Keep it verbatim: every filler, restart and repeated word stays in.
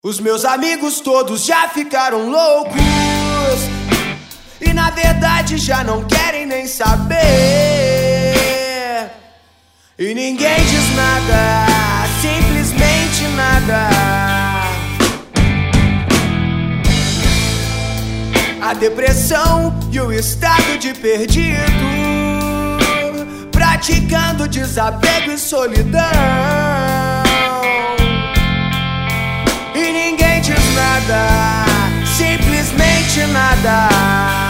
Os meus amigos todos já ficaram loucos e na verdade já não querem nem saber. E ninguém diz nada, simplesmente nada. A depressão e o estado de perdido, praticando desapego e solidão. E ninguém diz nada, simplesmente nada.